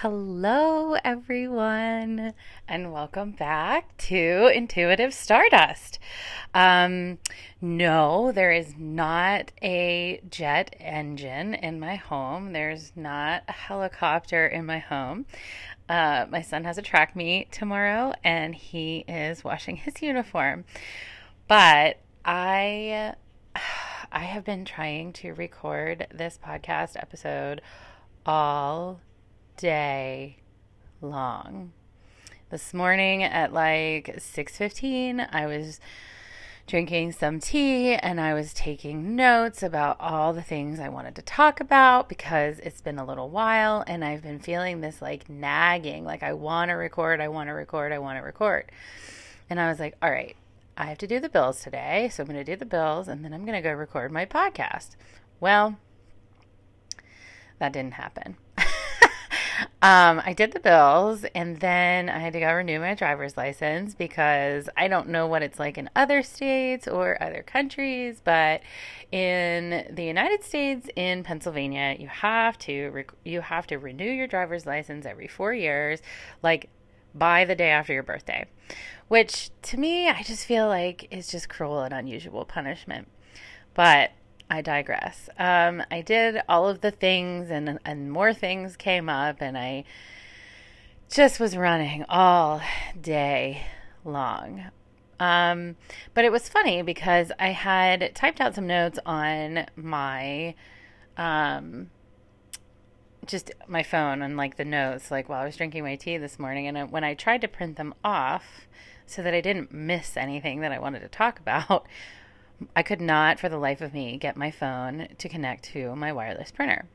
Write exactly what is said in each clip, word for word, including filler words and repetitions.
Hello, everyone, and welcome back to Intuitive Stardust. Um, no, there is not a jet engine in my home. There's not a helicopter in my home. Uh, my son has a track meet tomorrow, and he is washing his uniform. But I, I have been trying to record this podcast episode all day long. This morning at like six fifteen, I was drinking some tea and I was taking notes about all the things I wanted to talk about because it's been a little while and I've been feeling this like nagging, like I want to record, I want to record, I want to record. And I was like, all right, I have to do the bills today, so I'm going to do the bills and then I'm going to go record my podcast. Well, that didn't happen. Um, I did the bills and then I had to go renew my driver's license because I don't know what it's like in other states or other countries, but in the United States, in Pennsylvania, you have to rec- you have to renew your driver's license every four years, like by the day after your birthday, which to me, I just feel like is just cruel and unusual punishment. But I digress. Um, I did all of the things and and more things came up and I just was running all day long. Um, but it was funny because I had typed out some notes on my um, just my phone and like the notes like while I was drinking my tea this morning, and when I tried to print them off so that I didn't miss anything that I wanted to talk about, I could not, for the life of me, get my phone to connect to my wireless printer.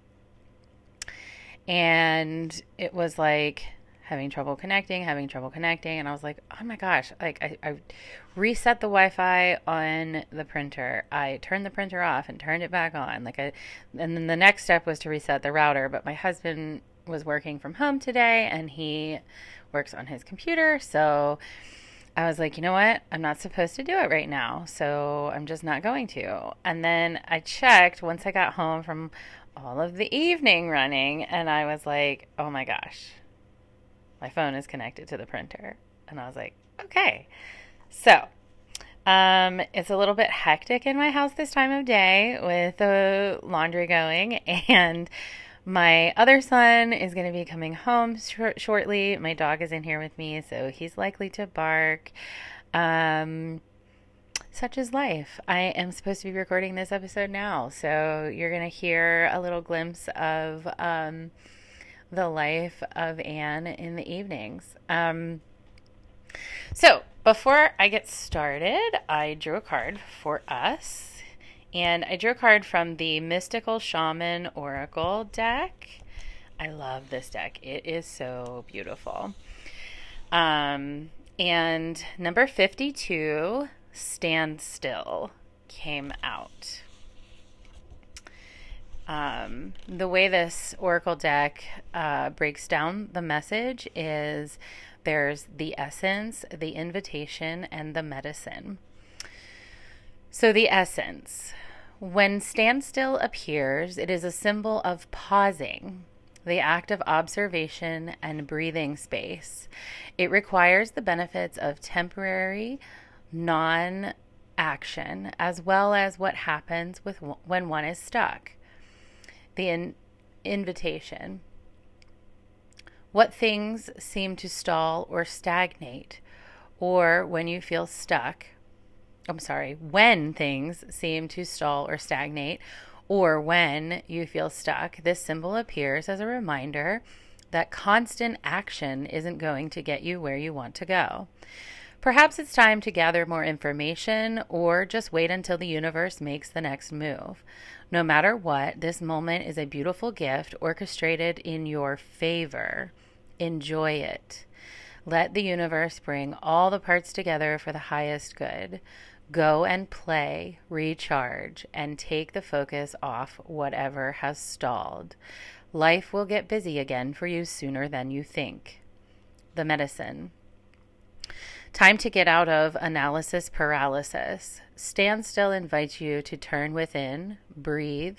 And it was like having trouble connecting, having trouble connecting. And I was like, oh my gosh, like I, I reset the Wi-Fi on the printer. I turned the printer off and turned it back on. Like I, and then the next step was to reset the router. But my husband was working from home today and he works on his computer. So I was like, you know what? I'm not supposed to do it right now, so I'm just not going to. And then I checked once I got home from all of the evening running, and I was like, oh my gosh, my phone is connected to the printer. And I was like, okay. So um, it's a little bit hectic in my house this time of day with the laundry going, and my other son is going to be coming home sh- shortly. My dog is in here with me, so he's likely to bark. Um, such is life. I am supposed to be recording this episode now, so you're going to hear a little glimpse of um, the life of Anne in the evenings. Um, so before I get started, I drew a card for us. And I drew a card from the Mystical Shaman Oracle deck. I love this deck. It is so beautiful. Um, and number fifty-two, Stand Still, came out. Um, the way this Oracle deck uh, breaks down the message is there's the essence, the invitation, and the medicine. So the essence. When standstill appears, it is a symbol of pausing, the act of observation and breathing space. It requires the benefits of temporary non-action, as well as what happens with when one is stuck. The in- invitation. What things seem to stall or stagnate, or when you feel stuck, I'm sorry, when things seem to stall or stagnate, or when you feel stuck, this symbol appears as a reminder that constant action isn't going to get you where you want to go. Perhaps it's time to gather more information or just wait until the universe makes the next move. No matter what, this moment is a beautiful gift orchestrated in your favor. Enjoy it. Let the universe bring all the parts together for the highest good. Go and play, recharge, and take the focus off whatever has stalled. Life will get busy again for you sooner than you think. The medicine. Time to get out of analysis paralysis. Stand still invites you to turn within, breathe,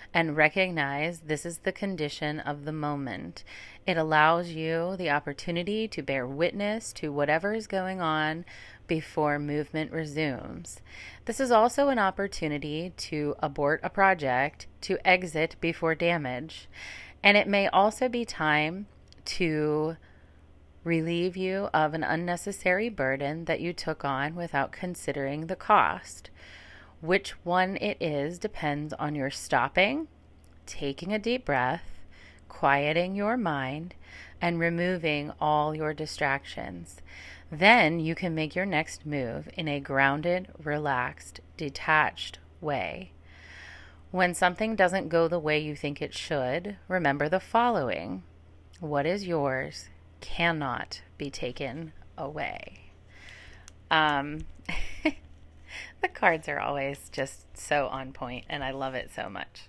and recognize this is the condition of the moment. It allows you the opportunity to bear witness to whatever is going on before movement resumes. This is also an opportunity to abort a project, to exit before damage, and it may also be time to relieve you of an unnecessary burden that you took on without considering the cost. Which one it is depends on your stopping, taking a deep breath, quieting your mind, and removing all your distractions. Then you can make your next move in a grounded, relaxed, detached way. When something doesn't go the way you think it should, remember the following: what is yours cannot be taken away. Um, the cards are always just so on point, and I love it so much.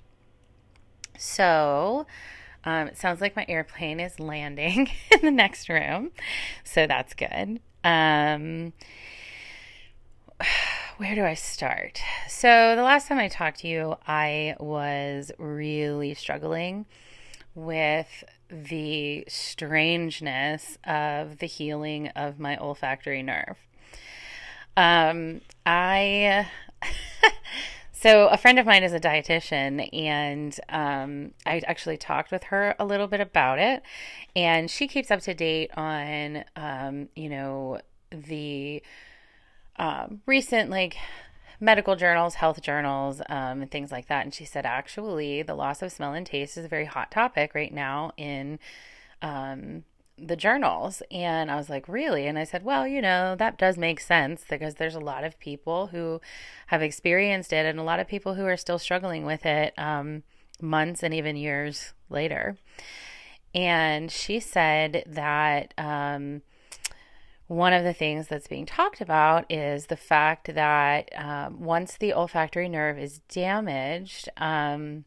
So, um, it sounds like my airplane is landing in the next room, so that's good. Um, where do I start? So, the last time I talked to you, I was really struggling with the strangeness of the healing of my olfactory nerve. Um, I, so a friend of mine is a dietitian, and um, I actually talked with her a little bit about it, and she keeps up to date on, um, you know, the um, recent, like, medical journals, health journals, um, and things like that. And she said, actually, the loss of smell and taste is a very hot topic right now in um, the journals. And I was like, really? And I said, well, you know, that does make sense because there's a lot of people who have experienced it and a lot of people who are still struggling with it um, months and even years later. And she said that um, one of the things that's being talked about is the fact that um, once the olfactory nerve is damaged, um,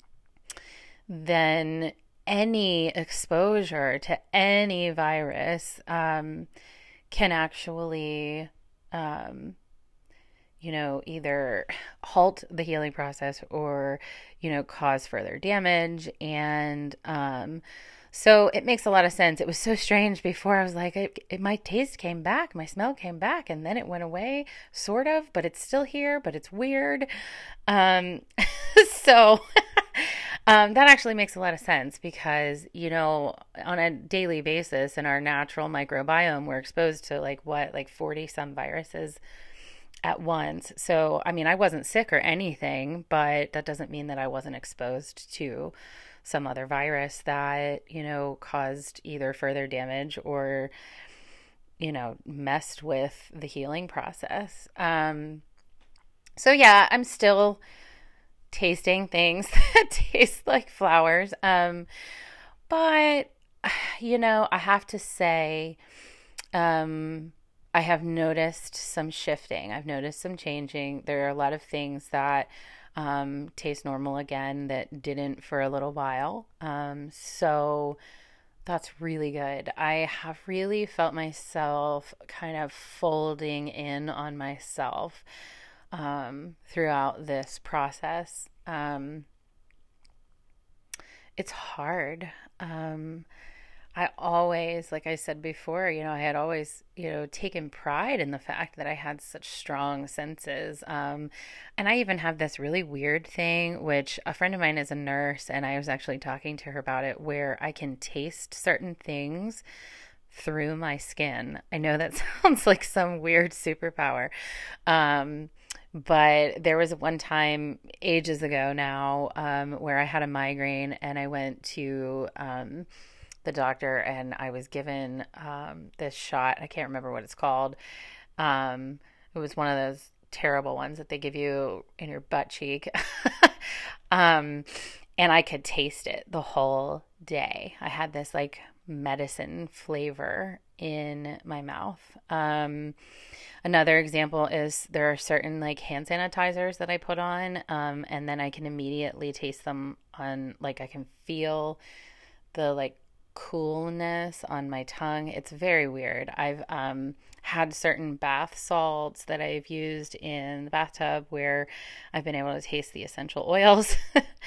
then any exposure to any virus um, can actually, um, you know, either halt the healing process or, you know, cause further damage. And um, so it makes a lot of sense. It was so strange before. I was like, it, it, my taste came back, my smell came back, and then it went away, sort of, but it's still here, but it's weird. Um, so um, that actually makes a lot of sense because, you know, on a daily basis in our natural microbiome, we're exposed to like what, like forty some viruses at once. So, I mean, I wasn't sick or anything, but that doesn't mean that I wasn't exposed to some other virus that, you know, caused either further damage or, you know, messed with the healing process. Um, so yeah, I'm still tasting things that taste like flowers. Um, but, you know, I have to say, um, I have noticed some shifting. I've noticed some changing. There are a lot of things that um, taste normal again that didn't for a little while. Um, so that's really good. I have really felt myself kind of folding in on myself um, throughout this process. Um, it's hard. Um, I always, like I said before, you know, I had always, you know, taken pride in the fact that I had such strong senses. Um, and I even have this really weird thing, which a friend of mine is a nurse, and I was actually talking to her about it, where I can taste certain things through my skin. I know that sounds like some weird superpower. Um, but there was one time ages ago now um, where I had a migraine and I went to um, the doctor and I was given um, this shot. I can't remember what it's called. Um, it was one of those terrible ones that they give you in your butt cheek. um, and I could taste it the whole day. I had this like medicine flavor in my mouth. Um, another example is there are certain like hand sanitizers that I put on, um, and then I can immediately taste them on, like I can feel the like coolness on my tongue. It's very weird. I've um, had certain bath salts that I've used in the bathtub where I've been able to taste the essential oils.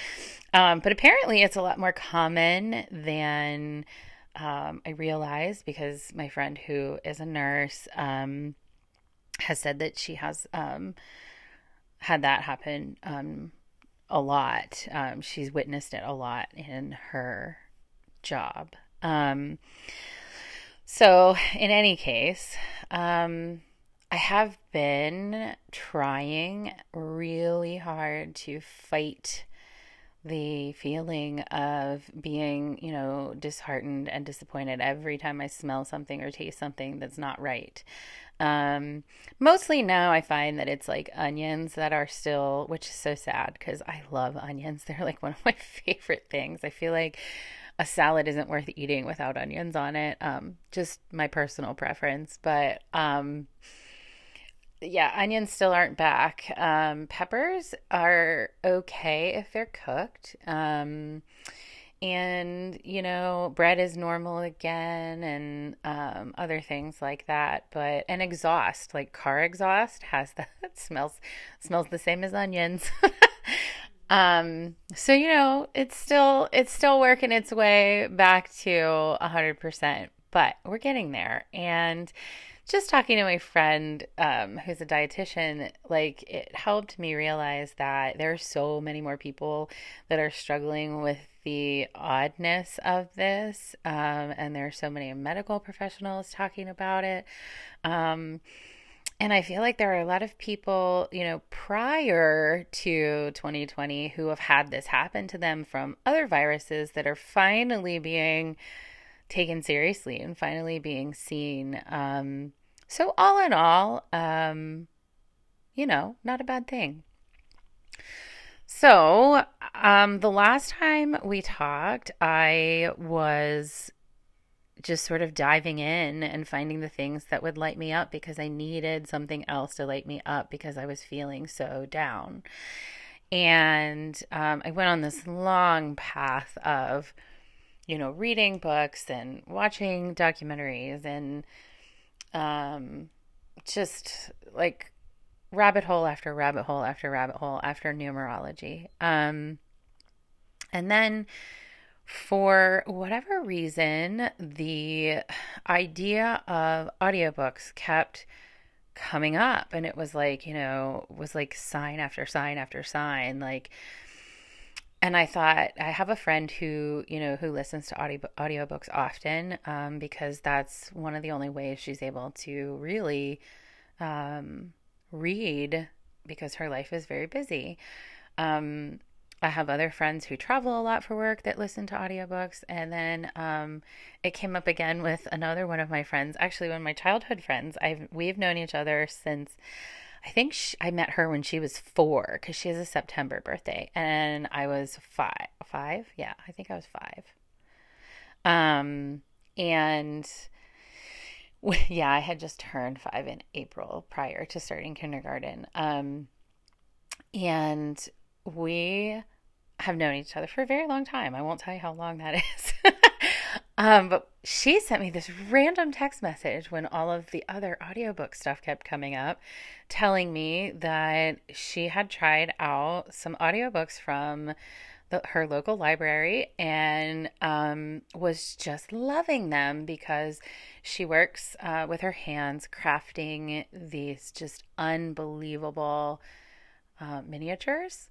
Um, but apparently it's a lot more common than um, I realized, because my friend who is a nurse um, has said that she has um, had that happen um, a lot. Um, she's witnessed it a lot in her job. Um, so, in any case, um, I have been trying really hard to fight the feeling of being, you know, disheartened and disappointed every time I smell something or taste something that's not right. Um, Mostly now I find that it's like onions that are still, which is so sad because I love onions. They're like one of my favorite things. I feel like a salad isn't worth eating without onions on it. Um, just my personal preference. But um, yeah, onions still aren't back. Um, peppers are okay if they're cooked. Um, and, you know, bread is normal again, and um, other things like that. But an exhaust, like car exhaust, has that smells smells the same as onions. Um, so you know, it's still it's still working its way back to a hundred percent, but we're getting there. And just talking to my friend, um, who's a dietitian, like it helped me realize that there are so many more people that are struggling with the oddness of this, um, and there are so many medical professionals talking about it. Um, and I feel like there are a lot of people, you know, prior to twenty twenty who have had this happen to them from other viruses that are finally being taken seriously and finally being seen. Um, so, all in all, um, you know, not a bad thing. So, um, the last time we talked, I was just sort of diving in and finding the things that would light me up because I needed something else to light me up because I was feeling so down. And um, I went on this long path of, you know, reading books and watching documentaries and um, just like rabbit hole after rabbit hole after rabbit hole after numerology. Um, and then for whatever reason, the idea of audiobooks kept coming up, and it was like, you know, was like sign after sign after sign, like. And I thought, I have a friend who, you know, who listens to audio audiobooks often, um, because that's one of the only ways she's able to really um, read, because her life is very busy. Um, I have other friends who travel a lot for work that listen to audiobooks. And then um, it came up again with another one of my friends, actually one of my childhood friends. I've we've known each other since, I think she, I met her when she was four, because she has a September birthday, and I was five. Five? Yeah, I think I was five. Um, and yeah, I had just turned five in April prior to starting kindergarten. Um, and we have known each other for a very long time. I won't tell you how long that is. um, but she sent me this random text message when all of the other audiobook stuff kept coming up, telling me that she had tried out some audiobooks from the, her local library, and um, was just loving them because she works uh, with her hands crafting these just unbelievable uh, miniatures.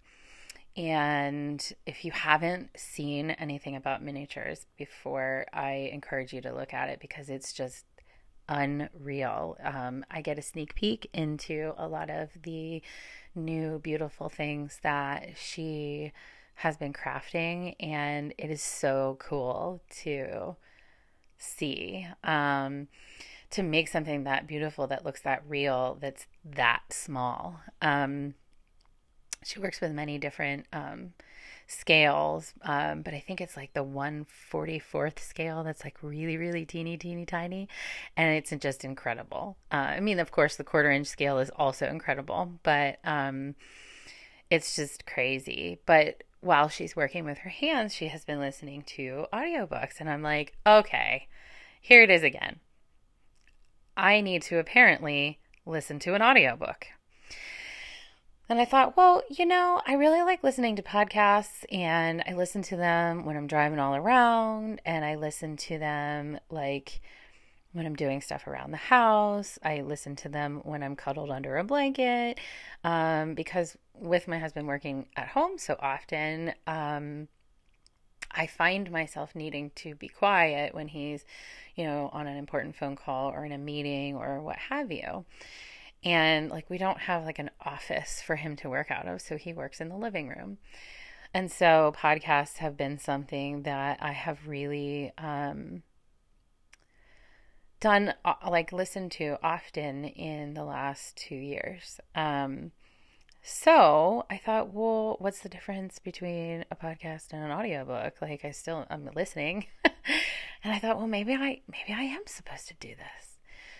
And if you haven't seen anything about miniatures before, I encourage you to look at it because it's just unreal. Um, I get a sneak peek into a lot of the new beautiful things that she has been crafting, and it is so cool to see. Um, to make something that beautiful, that looks that real, that's that small. Um, she works with many different um, scales, um, but I think it's like the one forty-fourth scale that's like really, really teeny, teeny, tiny. And it's just incredible. Uh, I mean, of course, the quarter inch scale is also incredible, but um, it's just crazy. But while she's working with her hands, she has been listening to audiobooks. And I'm like, okay, here it is again. I need to apparently listen to an audiobook. And I thought, well, you know, I really like listening to podcasts, and I listen to them when I'm driving all around, and I listen to them like when I'm doing stuff around the house. I listen to them when I'm cuddled under a blanket, um, because with my husband working at home so often, um, I find myself needing to be quiet when he's, you know, on an important phone call or in a meeting or what have you. And like, we don't have like an office for him to work out of, so he works in the living room. And so podcasts have been something that I have really um, done, uh, like listened to often in the last two years. Um, so I thought, well, what's the difference between a podcast and an audiobook? Like, I still, I'm listening. And I thought, well, maybe I, maybe I am supposed to do this.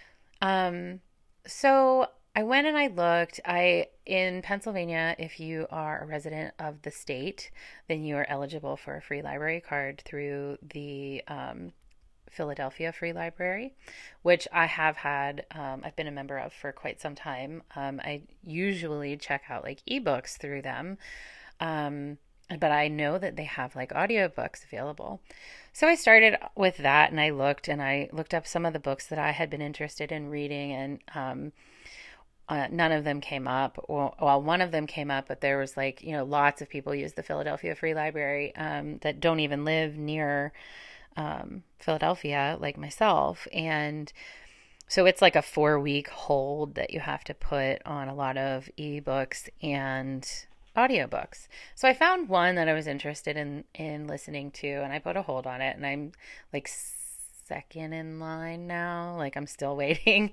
Um, so I went and I looked. I in Pennsylvania, if you are a resident of the state, then you are eligible for a free library card through the um, Philadelphia Free Library, which I have had. Um, I've been a member of for quite some time. Um, I usually check out like ebooks through them. Um, but I know that they have like audiobooks available. So I started with that, and I looked and I looked up some of the books that I had been interested in reading, and um, uh, none of them came up. Well, well, one of them came up, but there was like, you know, lots of people use the Philadelphia Free Library um, that don't even live near um, Philadelphia, like myself. And so it's like a four week hold that you have to put on a lot of ebooks and audiobooks. So I found one that I was interested in in listening to, and I put a hold on it, and I'm like second in line now. Like, I'm still waiting.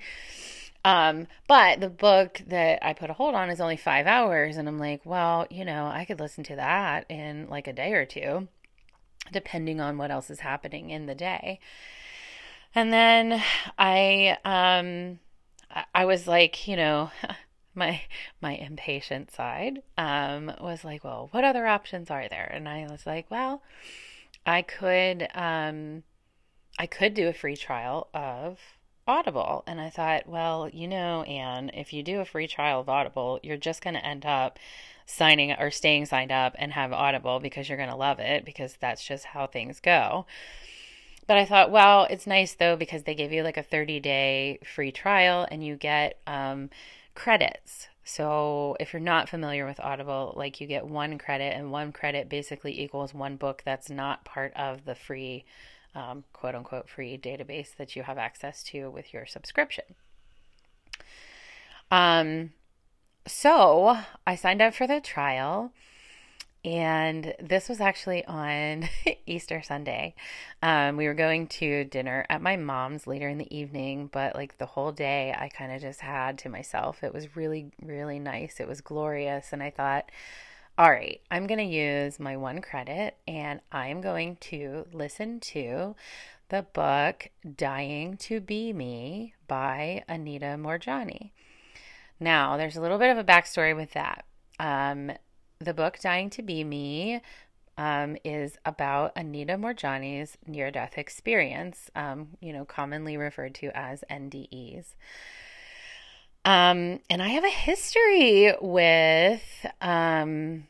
Um, but the book that I put a hold on is only five hours, and I'm like, well, you know, I could listen to that in like a day or two, depending on what else is happening in the day. And then I um I was like, you know, my my impatient side um was like, well, what other options are there? And I was like, well, I could um I could do a free trial of Audible. And I thought, well, you know, Anne, if you do a free trial of Audible, you're just going to end up signing or staying signed up and have Audible because you're going to love it, because that's just how things go. But I thought, well, it's nice though, because they give you like a thirty day free trial, and you get um, credits. So if you're not familiar with Audible, like, you get one credit, and one credit basically equals one book that's not part of the free, um, quote unquote, free database that you have access to with your subscription. Um, so I signed up for the trial. And this was actually on Easter Sunday. Um, we were going to dinner at my mom's later in the evening, but like the whole day I kind of just had to myself. It was really, really nice. It was glorious. And I thought, all right, I'm going to use my one credit, and I'm going to listen to the book Dying to Be Me by Anita Moorjani. Now, there's a little bit of a backstory with that. Um, The book Dying to Be Me um, is about Anita Moorjani's near-death experience, um, you know, commonly referred to as N D Es. Um, and I have a history with um,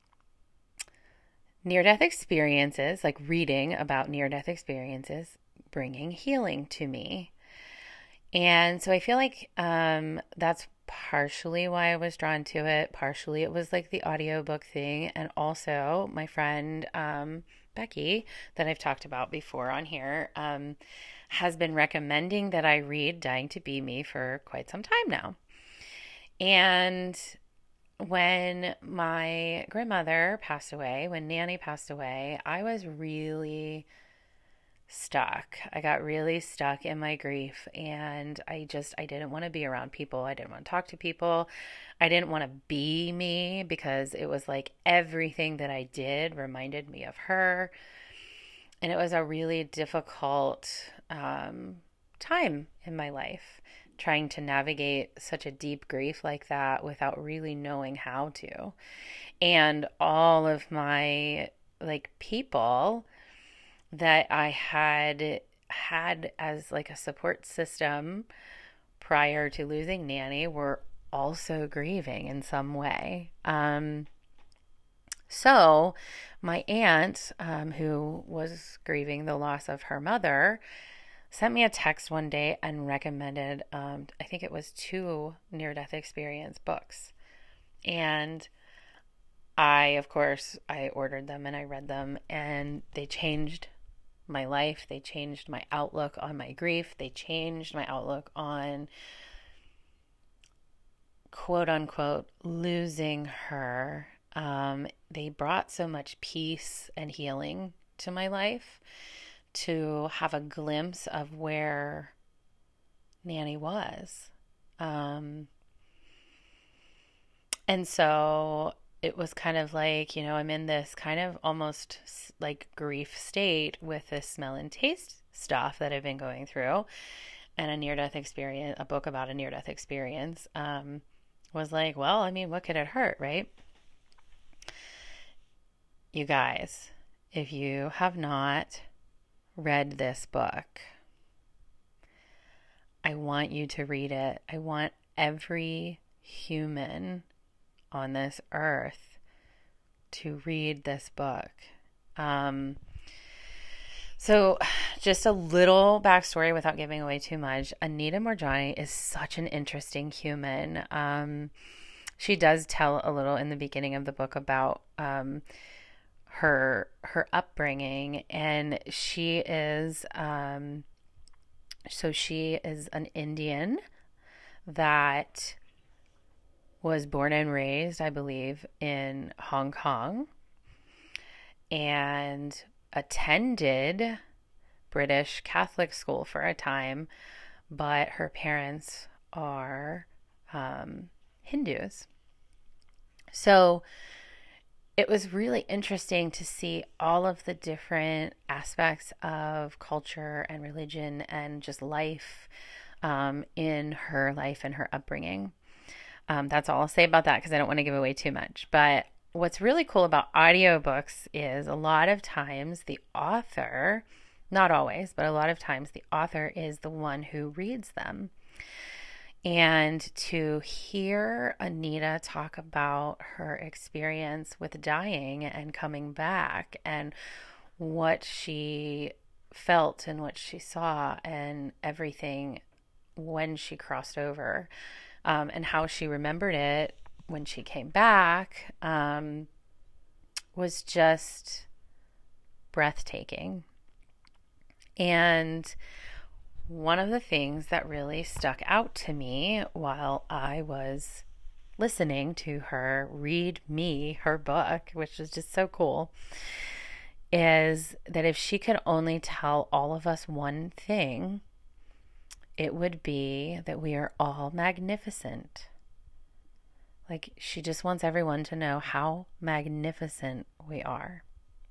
near-death experiences, like reading about near-death experiences, bringing healing to me. And so I feel like um, that's partially why I was drawn to it. Partially it was like the audiobook thing. And also my friend um, Becky, that I've talked about before on here, um, has been recommending that I read Dying to Be Me for quite some time now. And when my grandmother passed away, when Nanny passed away, I was really stuck. I got really stuck in my grief, and I just I didn't want to be around people. I didn't want to talk to people. I didn't want to be me, because it was like everything that I did reminded me of her. And it was a really difficult um, time in my life, trying to navigate such a deep grief like that without really knowing how to. And all of my like people that I had had as like a support system prior to losing Nanny were also grieving in some way. Um, so, my aunt, um, who was grieving the loss of her mother, sent me a text one day and recommended, um, I think it was two near death experience books. And I, of course, I ordered them and I read them, and they changed my life. They changed my outlook on my grief. They changed my outlook on, quote unquote, losing her. Um, they brought so much peace and healing to my life, to have a glimpse of where Nanny was. Um, and so it was kind of like, you know, I'm in this kind of almost like grief state with this smell and taste stuff that I've been going through. And a near death experience, a book about a near death experience, um, was like, well, I mean, what could it hurt, right? You guys, if you have not read this book, I want you to read it. I want every human on this earth to read this book. Um, so, just a little backstory without giving away too much. Anita Moorjani is such an interesting human. Um, she does tell a little in the beginning of the book about um, her her upbringing, and she is um, so she is an Indian that was born and raised, I believe, in Hong Kong, and attended British Catholic school for a time, but her parents are um, Hindus. So it was really interesting to see all of the different aspects of culture and religion and just life um, in her life and her upbringing. Um, that's all I'll say about that because I don't want to give away too much. But what's really cool about audiobooks is a lot of times the author, not always, but a lot of times the author is the one who reads them. And to hear Anita talk about her experience with dying and coming back and what she felt and what she saw and everything when she crossed over, um, and how she remembered it when she came back, um, was just breathtaking. And one of the things that really stuck out to me while I was listening to her read me her book, which was just so cool, is that if she could only tell all of us one thing, it would be that we are all magnificent. Like, she just wants everyone to know how magnificent we are.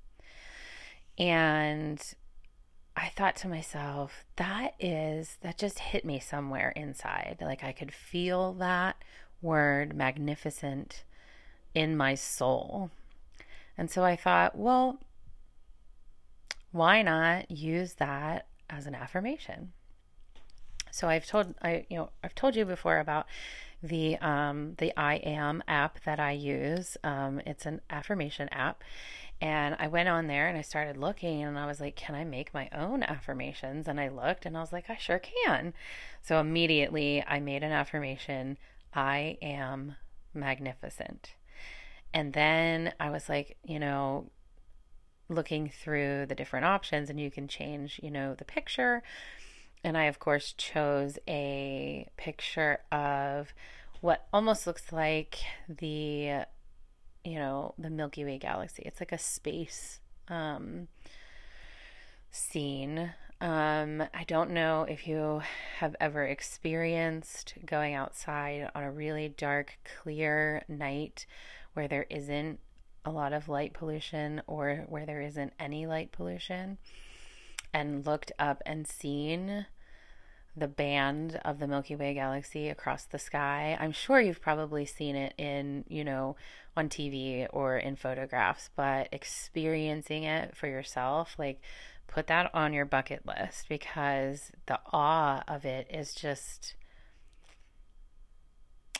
And I thought to myself, that is, that just hit me somewhere inside. Like, I could feel that word magnificent in my soul. And so I thought, well, why not use that as an affirmation? So I've told I you know I've told you before about the um, the I Am app that I use. Um, it's an affirmation app, and I went on there and I started looking, and I was like, can I make my own affirmations? And I looked, and I was like, I sure can. So immediately I made an affirmation: I am magnificent. And then I was like, you know, looking through the different options, and you can change, you know, the picture. And I, of course, chose a picture of what almost looks like the, you know, the Milky Way galaxy. It's like a space um, scene. Um, I don't know if you have ever experienced going outside on a really dark, clear night where there isn't a lot of light pollution or where there isn't any light pollution, and looked up and seen the band of the Milky Way galaxy across the sky. I'm sure you've probably seen it in, you know, on T V or in photographs, but experiencing it for yourself, like, put that on your bucket list, because the awe of it is just,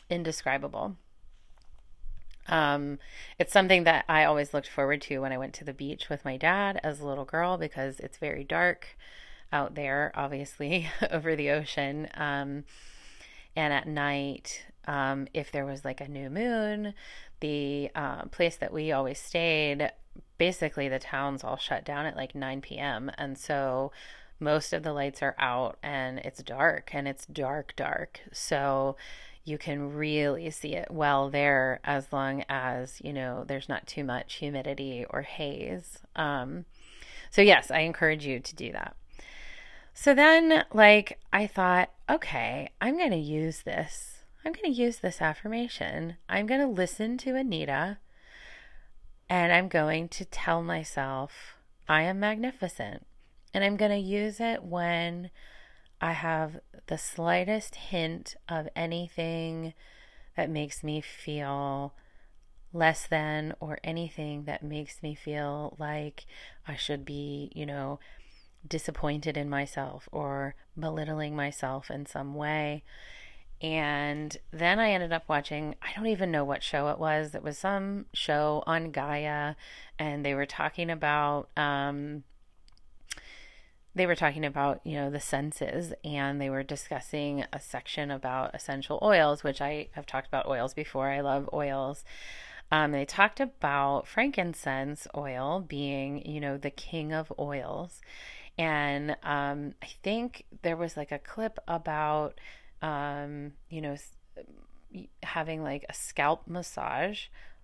indescribable. Um, it's something that I always looked forward to when I went to the beach with my dad as a little girl because it's very dark out there, obviously, over the ocean. Um, and at night, um, if there was like a new moon, the uh, place that we always stayed, basically the town's all shut down at like nine p m. And so most of the lights are out and it's dark and it's dark, dark. So you can really see it well there as long as, you know, there's not too much humidity or haze. Um, so, yes, I encourage you to do that. So then, like, I thought, okay, I'm going to use this. I'm going to use this affirmation. I'm going to listen to Anita and I'm going to tell myself I am magnificent. And I'm going to use it when I have the slightest hint of anything that makes me feel less than, or anything that makes me feel like I should be, you know, disappointed in myself or belittling myself in some way. And then I ended up watching, I don't even know what show it was. It was some show on Gaia, and they were talking about, um, they were talking about, you know, the senses, and they were discussing a section about essential oils, which I have talked about oils before. I love oils. Um, they talked about frankincense oil being, you know, the king of oils. And um, I think there was like a clip about, um, you know, having like a scalp massage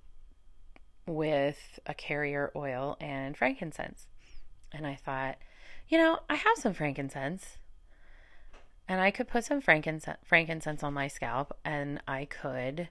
with a carrier oil and frankincense. And I thought, you know, I have some frankincense, and I could put some frankincense frankincense on my scalp, and I could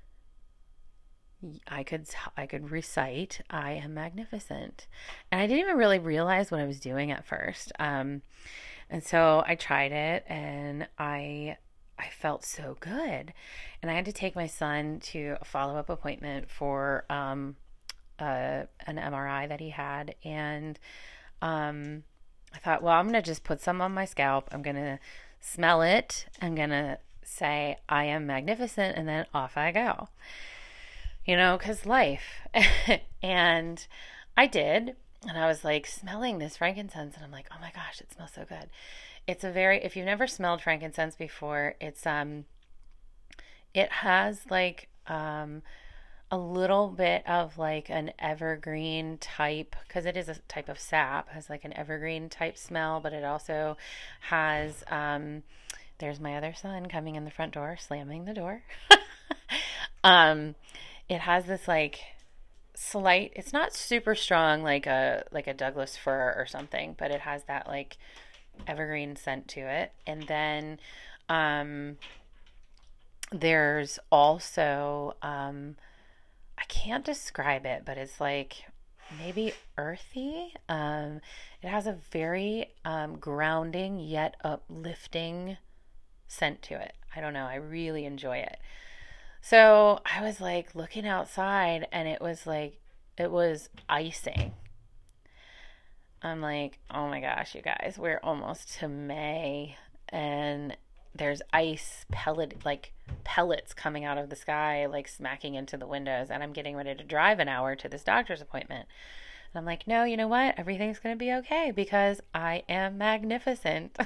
I could I could recite I am magnificent. And I didn't even really realize what I was doing at first. Um, and so I tried it, and I I felt so good. And I had to take my son to a follow-up appointment for um, uh, an M R I that he had, and um I thought, well, I'm going to just put some on my scalp. I'm going to smell it. I'm going to say, I am magnificent. And then off I go, you know, because life. And I did. And I was like smelling this frankincense. And I'm like, oh my gosh, it smells so good. It's a very, if you've never smelled frankincense before, it's, um, it has like, um, a little bit of like an evergreen type, because it is a type of sap, has like an evergreen type smell, but it also has, um, there's my other son coming in the front door, slamming the door. um, it has this like slight, it's not super strong like a, like a Douglas fir or something, but it has that like evergreen scent to it. And then, um, there's also, um, I can't describe it, but it's like maybe earthy. Um, it has a very um, grounding yet uplifting scent to it. I don't know. I really enjoy it. So I was like looking outside, and it was like, it was icing. I'm like, oh my gosh, you guys, we're almost to May, and there's ice pellet, like pellets coming out of the sky, like smacking into the windows. And I'm getting ready to drive an hour to this doctor's appointment. And I'm like, no, you know what? Everything's going to be okay because I am magnificent.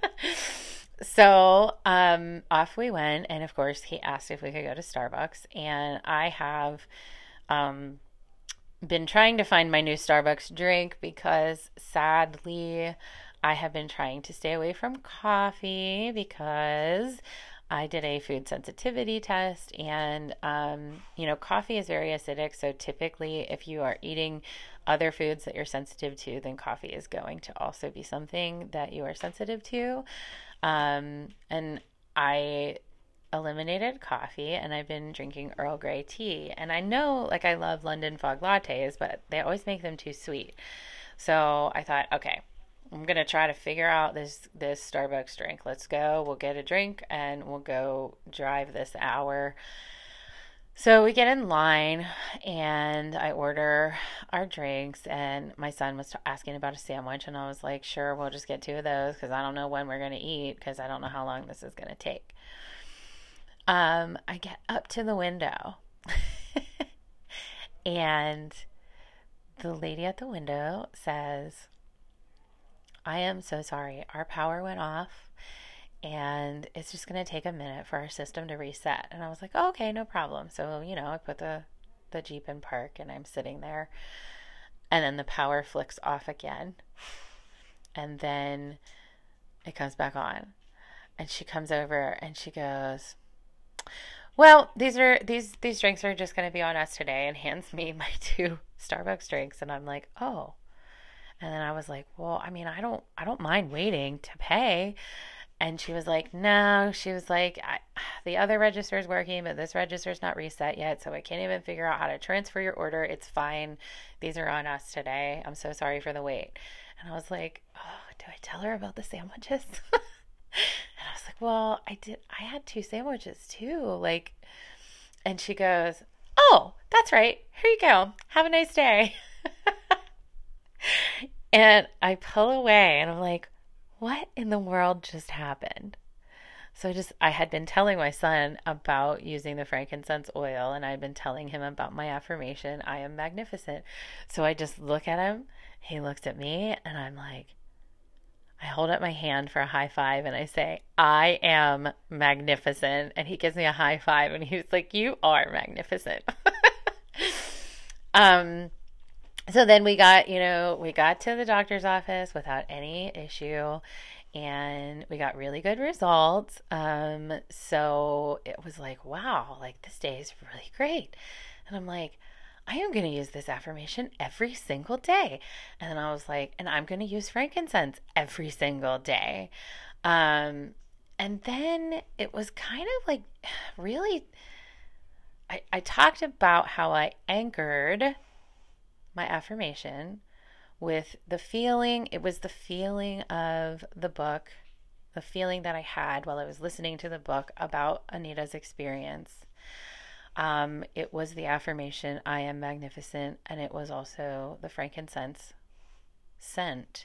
So um, off we went. And of course, he asked if we could go to Starbucks. And I have um, been trying to find my new Starbucks drink because sadly, I have been trying to stay away from coffee because I did a food sensitivity test, and, um, you know, coffee is very acidic. So typically, if you are eating other foods that you're sensitive to, then coffee is going to also be something that you are sensitive to. Um, and I eliminated coffee, and I've been drinking Earl Grey tea. And I know, like, I love London fog lattes, but they always make them too sweet. So I thought, okay, I'm going to try to figure out this, this Starbucks drink. Let's go. We'll get a drink and we'll go drive this hour. So we get in line and I order our drinks, and my son was asking about a sandwich, and I was like, sure, we'll just get two of those because I don't know when we're going to eat because I don't know how long this is going to take. Um, I get up to the window and the lady at the window says, I am so sorry. Our power went off and it's just going to take a minute for our system to reset. And I was like, oh, okay, no problem. So, you know, I put the, the Jeep in park and I'm sitting there and then the power flicks off again. And then it comes back on. And she comes over and she goes, well, these are these these drinks are just going to be on us today, and hands me my two Starbucks drinks. And I'm like, oh. And then I was like, well, I mean, I don't I don't mind waiting to pay. And she was like, no. She was like, I, the other register is working, but this register is not reset yet, so I can't even figure out how to transfer your order. It's fine. These are on us today. I'm so sorry for the wait. And I was like, oh, do I tell her about the sandwiches? And I was like, well, I did, I had two sandwiches too. Like, and she goes, oh, that's right. Here you go. Have a nice day. And I pull away and I'm like, what in the world just happened? So I just, I had been telling my son about using the frankincense oil and I'd been telling him about my affirmation, I am magnificent. So I just look at him, he looks at me, and I'm like, I hold up my hand for a high five and I say, I am magnificent. And he gives me a high five and he was like, you are magnificent. um, so then we got, you know, we got to the doctor's office without any issue and we got really good results. Um, so it was like, wow, like this day is really great. And I'm like, I am going to use this affirmation every single day. And then I was like, and I'm going to use frankincense every single day. Um, and then it was kind of like really, I, I talked about how I anchored my affirmation with the feeling, it was the feeling of the book, the feeling that I had while I was listening to the book about Anita's experience. Um, it was the affirmation, I am magnificent, and it was also the frankincense scent.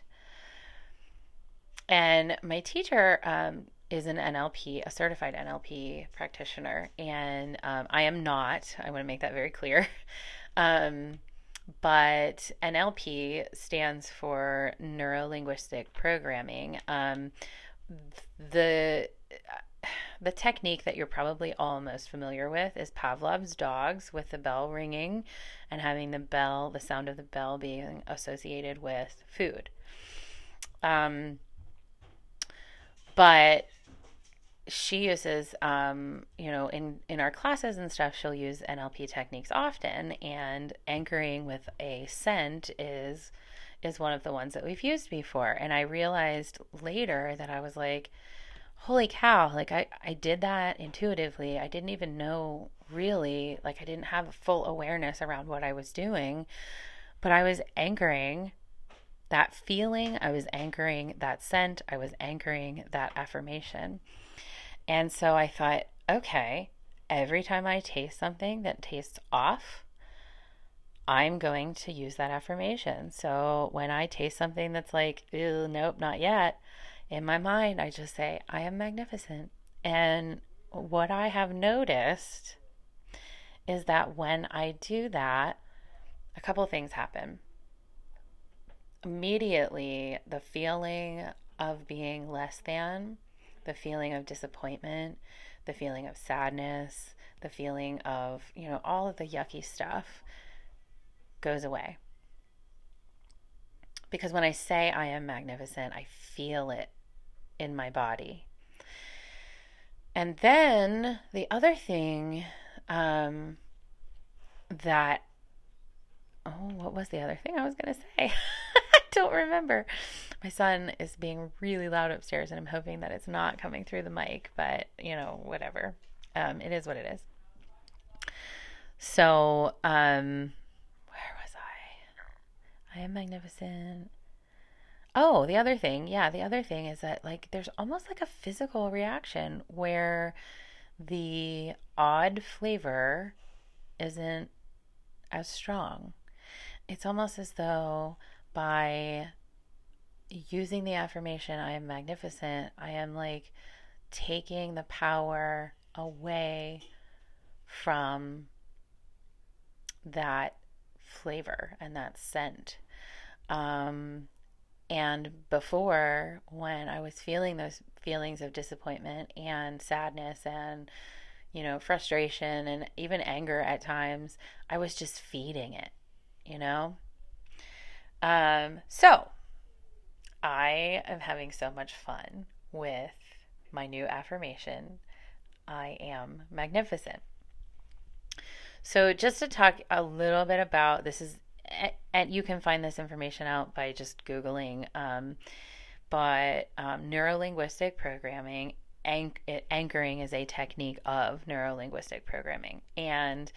And my teacher um, is an N L P, a certified N L P practitioner, and um, I am not. I want to make that very clear. um, but N L P stands for Neuro-Linguistic Programming. Um, the The technique that you're probably all most familiar with is Pavlov's dogs, with the bell ringing and having the bell, the sound of the bell being associated with food. Um, but she uses, um, you know, in, in our classes and stuff, she'll use N L P techniques often, and anchoring with a scent is is one of the ones that we've used before. And I realized later that I was like, holy cow, like I, I did that intuitively. I didn't even know really, like I didn't have full awareness around what I was doing, but I was anchoring that feeling. I was anchoring that scent. I was anchoring that affirmation. And so I thought, okay, every time I taste something that tastes off, I'm going to use that affirmation. So when I taste something that's like, ew, nope, not yet, in my mind, I just say, I am magnificent. And what I have noticed is that when I do that, a couple of things happen. Immediately, the feeling of being less than, the feeling of disappointment, the feeling of sadness, the feeling of, you know, all of the yucky stuff goes away. Because when I say I am magnificent, I feel it in my body. And then the other thing um, that, oh, what was the other thing I was going to say? I don't remember. My son is being really loud upstairs, and I'm hoping that it's not coming through the mic, but, you know, whatever. Um, it is what it is. So, um, where was I? I am magnificent. Oh, the other thing, yeah, the other thing is that, like, there's almost like a physical reaction where the odd flavor isn't as strong. It's almost as though by using the affirmation, I am magnificent, I am like taking the power away from that flavor and that scent. Um, and before, when I was feeling those feelings of disappointment and sadness and, you know, frustration and even anger at times, I was just feeding it, you know? Um, so I am having so much fun with my new affirmation. I am magnificent. So, just to talk a little bit about this, is and you can find this information out by just Googling, um, but um, neurolinguistic programming, anch- it, anchoring is a technique of neurolinguistic programming. And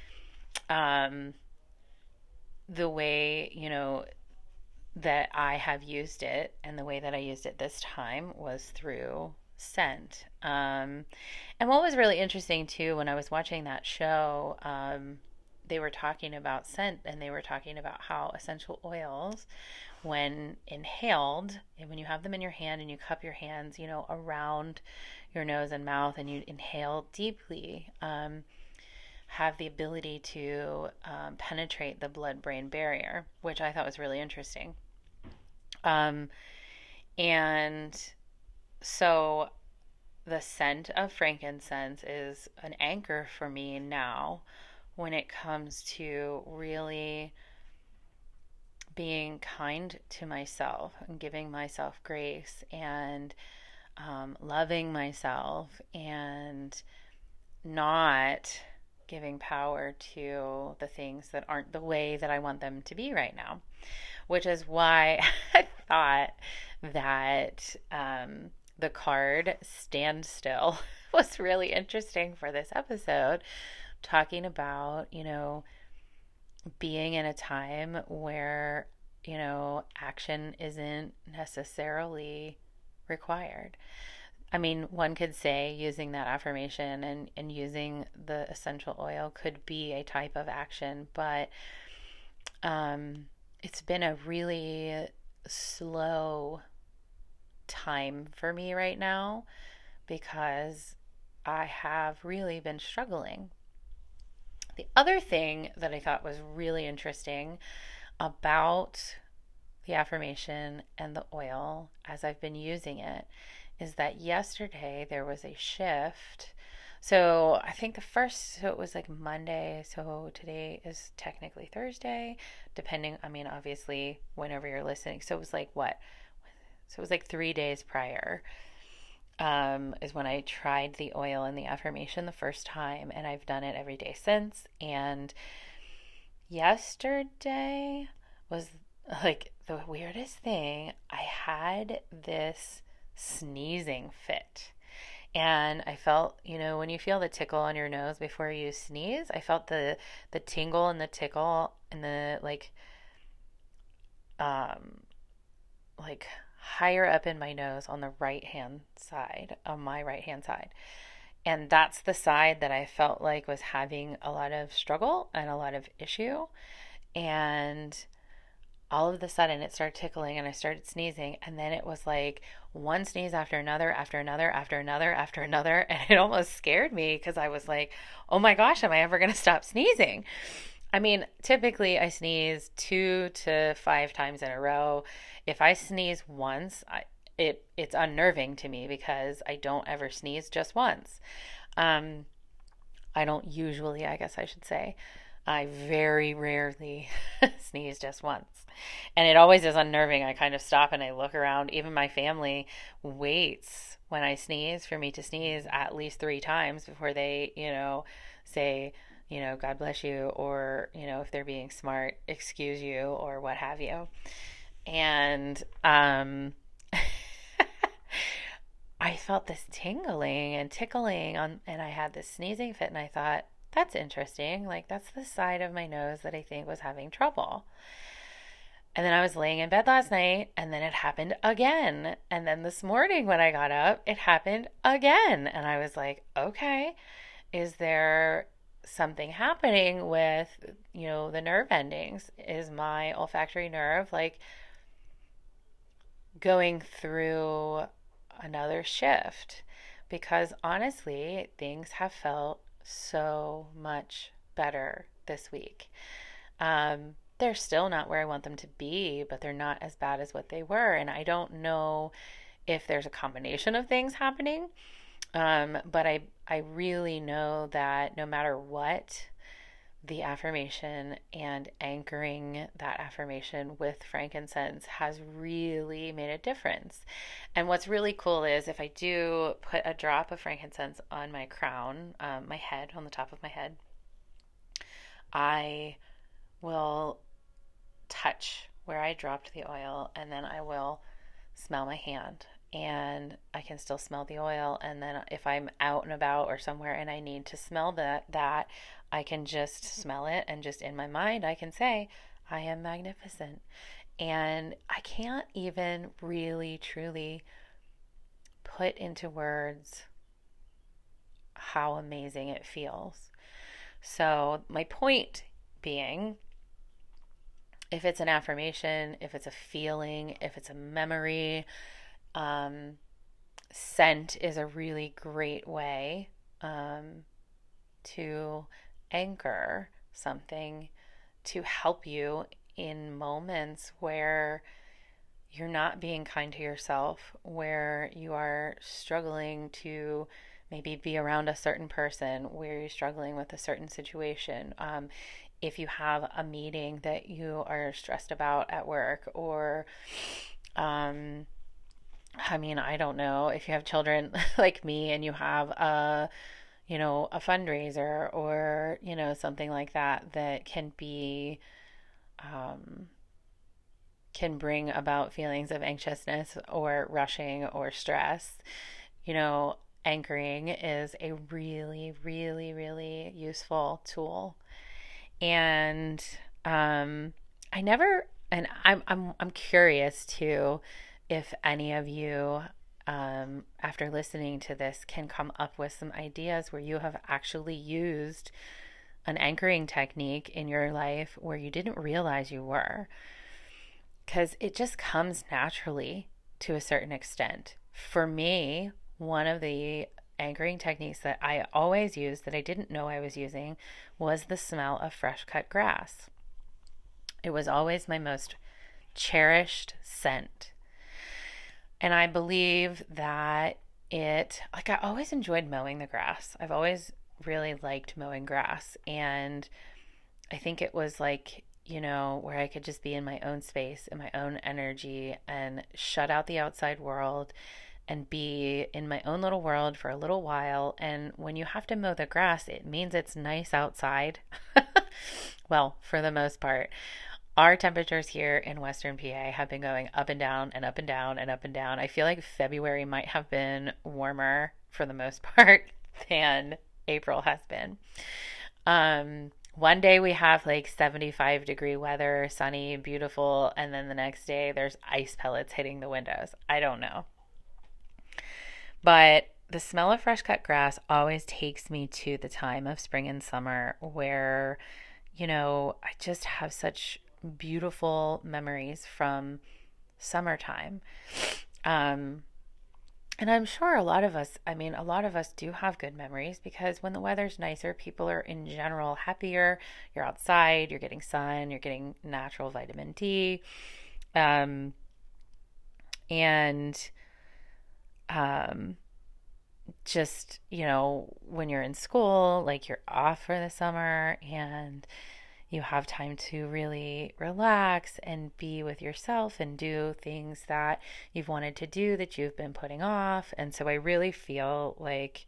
um, the way, you know, that I have used it and the way that I used it this time was through scent. Um, and what was really interesting too, when I was watching that show, um, they were talking about scent and they were talking about how essential oils, when inhaled, and when you have them in your hand and you cup your hands, you know, around your nose and mouth and you inhale deeply, um, have the ability to um, penetrate the blood-brain barrier, which I thought was really interesting. Um, and so the scent of frankincense is an anchor for me now when it comes to really being kind to myself and giving myself grace and um, loving myself and not giving power to the things that aren't the way that I want them to be right now, which is why I thought that um, the card Stand Still was really interesting for this episode, talking about, you know, being in a time where, you know, action isn't necessarily required. I mean, one could say using that affirmation and, and using the essential oil could be a type of action, but um, it's been a really slow time for me right now because I have really been struggling. The other thing that I thought was really interesting about the affirmation and the oil as I've been using it is that yesterday there was a shift. So I think the first, so it was like Monday. So today is technically Thursday, depending, I mean, obviously, whenever you're listening. So it was like what? So it was like three days prior um, is when I tried the oil and the affirmation the first time. And I've done it every day since. And yesterday was like the weirdest thing. I had this sneezing fit. And I felt, you know, when you feel the tickle on your nose before you sneeze, I felt the the tingle and the tickle and the like um like higher up in my nose on the right hand side, on my right hand side. And that's the side that I felt like was having a lot of struggle and a lot of issue. And all of a sudden it started tickling and I started sneezing, and then it was like one sneeze after another after another after another after another, and it almost scared me because I was like, oh my gosh, am I ever going to stop sneezing? I mean, typically I sneeze two to five times in a row. If I sneeze once, I, it it's unnerving to me because I don't ever sneeze just once. um I don't usually, I guess I should say, I very rarely sneeze just once. And it always is unnerving. I kind of stop and I look around. Even my family waits when I sneeze for me to sneeze at least three times before they, you know, say, you know, God bless you, or, you know, if they're being smart, excuse you, or what have you. And um, I felt this tingling and tickling on, and I had this sneezing fit, and I thought, that's interesting. Like, that's the side of my nose that I think was having trouble. And then I was laying in bed last night, and then it happened again. And then this morning when I got up, it happened again. And I was like, okay, is there something happening with, you know, the nerve endings? Is my olfactory nerve like going through another shift? because honestly, things have felt so much better this week. Um, they're still not where I want them to be, but they're not as bad as what they were. And I don't know if there's a combination of things happening. Um, but I I really know that no matter what, the affirmation and anchoring that affirmation with frankincense has really made a difference. And what's really cool is if I do put a drop of frankincense on my crown, um, my head, on the top of my head, I will touch where I dropped the oil, and then I will smell my hand, and I can still smell the oil. And then if I'm out and about or somewhere and I need to smell that that I can just smell it, and just in my mind I can say I am magnificent. And I can't even really truly put into words how amazing it feels. So my point being, if it's an affirmation, if it's a feeling, if it's a memory, um, scent is a really great way um, to anchor something to help you in moments where you're not being kind to yourself, where you are struggling to maybe be around a certain person, where you're struggling with a certain situation. Um, if you have a meeting that you are stressed about at work, or, um, I mean, I don't know, if you have children like me and you have a, you know, a fundraiser, or, you know, something like that that can be, um, can bring about feelings of anxiousness or rushing or stress, you know, anchoring is a really, really, really useful tool. And um, I never, and I'm I'm I'm curious too, if any of you, um, after listening to this, can come up with some ideas where you have actually used an anchoring technique in your life where you didn't realize you were, because it just comes naturally to a certain extent. For me, one of the anchoring techniques that I always used that I didn't know I was using was the smell of fresh cut grass. It was always my most cherished scent. And I believe that it, like, I always enjoyed mowing the grass. I've always really liked mowing grass. And I think it was like, you know, where I could just be in my own space, in my own energy, and shut out the outside world and be in my own little world for a little while. And when you have to mow the grass, it means it's nice outside. Well, for the most part. Our temperatures here in Western P A have been going up and down and up and down and up and down. I feel like February might have been warmer for the most part than April has been. Um, one day we have like seventy-five degree weather, sunny, beautiful, and then the next day there's ice pellets hitting the windows. I don't know. But the smell of fresh cut grass always takes me to the time of spring and summer where, you know, I just have such beautiful memories from summertime. Um, and I'm sure a lot of us, I mean, a lot of us do have good memories because when the weather's nicer, people are in general happier. You're outside, you're getting sun, you're getting natural vitamin D. Um, and um, just, you know, when you're in school, like you're off for the summer and you have time to really relax and be with yourself and do things that you've wanted to do that you've been putting off. And so I really feel like,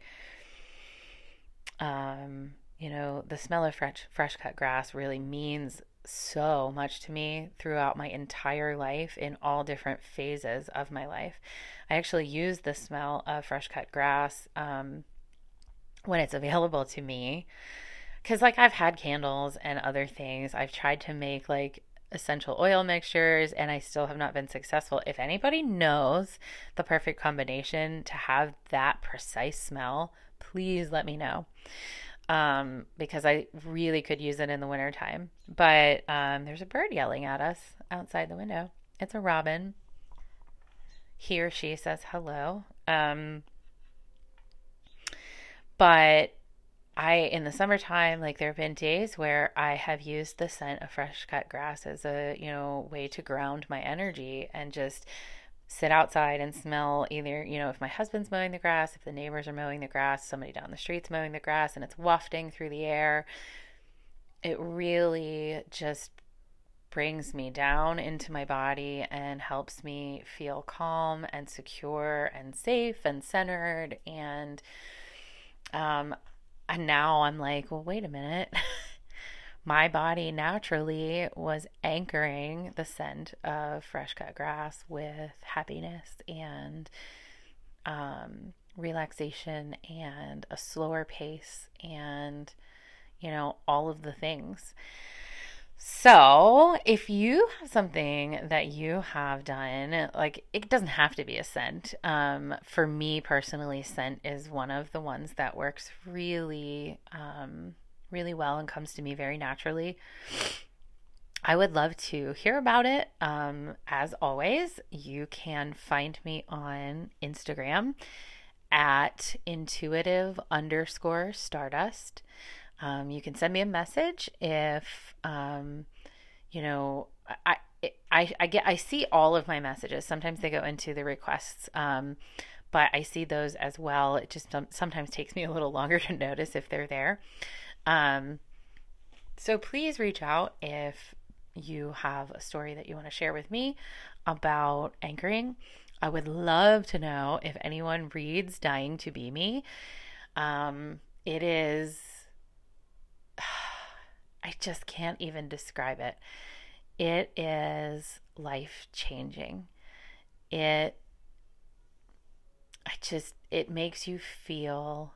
um, you know, the smell of fresh, fresh cut grass really means so much to me throughout my entire life in all different phases of my life. I actually use the smell of fresh cut grass um, when it's available to me. Because, like, I've had candles and other things. I've tried to make, like, essential oil mixtures, and I still have not been successful. If anybody knows the perfect combination to have that precise smell, please let me know. Um, because I really could use it in the wintertime. But um, there's a bird yelling at us outside the window. It's a robin. He or she says hello. Um, But I, in the summertime, like there have been days where I have used the scent of fresh cut grass as a, you know, way to ground my energy and just sit outside and smell either, you know, if my husband's mowing the grass, if the neighbors are mowing the grass, somebody down the street's mowing the grass and it's wafting through the air. It really just brings me down into my body and helps me feel calm and secure and safe and centered. And um, and now I'm like, well, wait a minute. My body naturally was anchoring the scent of fresh cut grass with happiness and um, relaxation and a slower pace and, you know, all of the things. So, if you have something that you have done, like it doesn't have to be a scent. Um, for me personally, scent is one of the ones that works really, um, really well and comes to me very naturally. I would love to hear about it. Um, as always, you can find me on Instagram at intuitive underscore stardust. Um, you can send me a message if, um, you know, I, I, I get, I see all of my messages. Sometimes they go into the requests, um, but I see those as well. It just sometimes takes me a little longer to notice if they're there. Um, so please reach out if you have a story that you want to share with me about anchoring. I would love to know if anyone reads Dying to Be Me. Um, it is, I just can't even describe it. It is life changing. It, I just, it makes you feel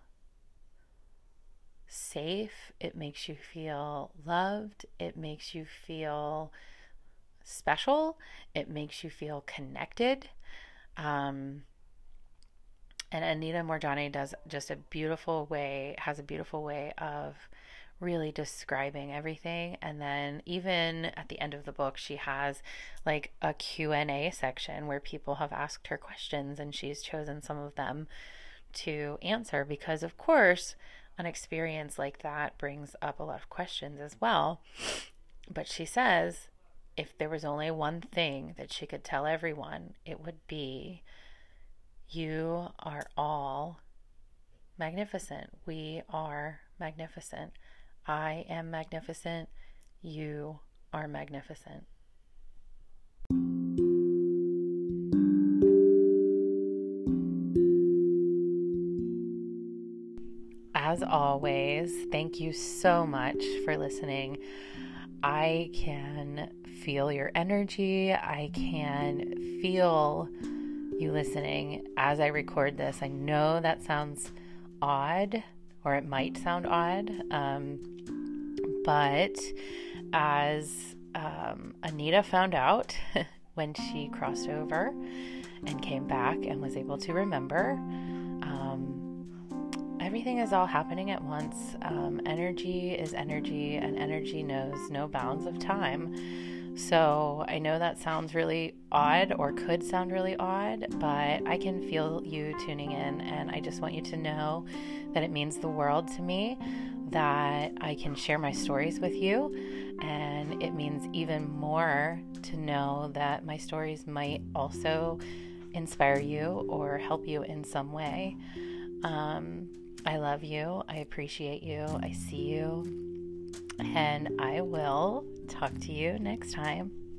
safe. It makes you feel loved. It makes you feel special. It makes you feel connected. Um, and Anita Moorjani does just a beautiful way, has a beautiful way of really describing everything. And then even at the end of the book, she has like a Q and A section where people have asked her questions and she's chosen some of them to answer because, of course, an experience like that brings up a lot of questions as well. But she says if there was only one thing that she could tell everyone, it would be, you are all magnificent. We are magnificent. I am magnificent. You are magnificent. As always, thank you so much for listening. I can feel your energy. I can feel you listening as I record this. I know that sounds odd, or it might sound odd, um, but as um, Anita found out when she crossed over and came back and was able to remember, um, everything is all happening at once. Um, energy is energy, and energy knows no bounds of time. So I know that sounds really odd, or could sound really odd, but I can feel you tuning in, and I just want you to know that it means the world to me that I can share my stories with you, and it means even more to know that my stories might also inspire you or help you in some way. Um, I love you. I appreciate you. I see you. And I will talk to you next time.